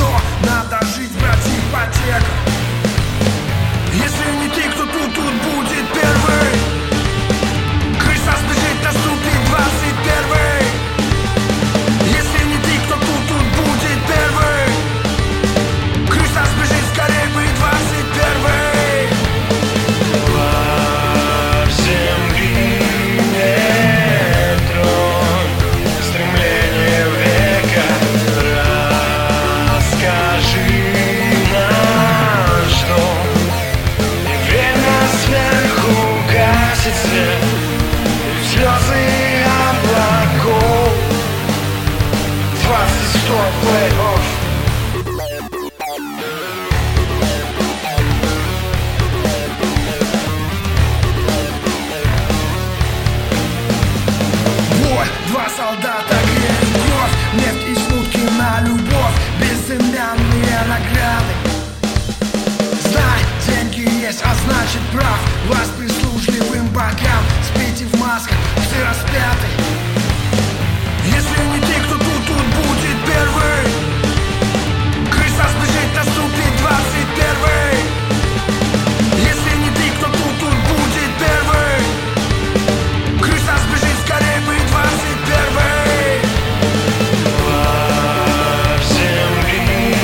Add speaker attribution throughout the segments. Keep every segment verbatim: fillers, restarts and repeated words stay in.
Speaker 1: Но надо жить, брать ипотеку. Если не ты, кто тут, тут будет первый. Крыса сбежит, наступит двадцать первый. Если не ты, кто тут, тут будет первый. Крыса сбежит, скорее бы двадцать первый.
Speaker 2: Во земли нетрон, стремление века. Расскажи наш дом, и время сверху гасит свет, и слезы облаков. Двадцать сто плей-офф.
Speaker 1: Два солдата греют кровь, нефть и шутки на любовь, безымянные награды. Знай, деньги есть, а значит прав. Власть прислужливым богам, спите в масках, все распяты. Если не ты, кто тут, тут будет первый. Крыса сбежит, наступит двадцать первый. Если не ты, кто тут, тут будет первый. Крыса сбежит, скорее бы двадцать первый.
Speaker 2: Во земли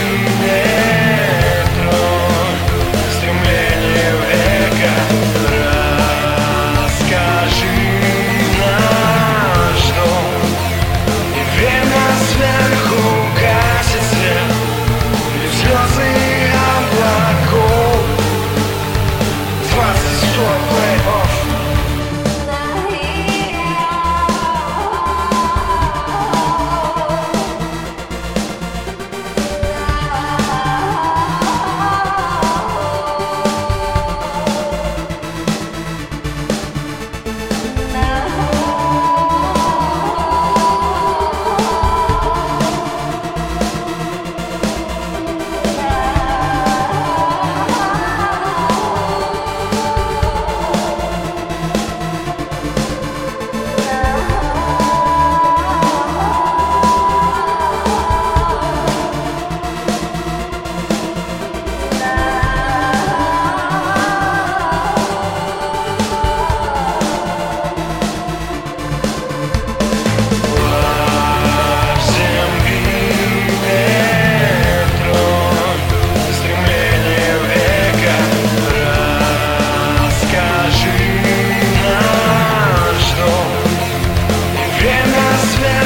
Speaker 2: нетрон, стремление века. Расскажи наш дом, и время сверху гасит свет, и слезы облаков. Двадцать сто плей-офф. Время свет.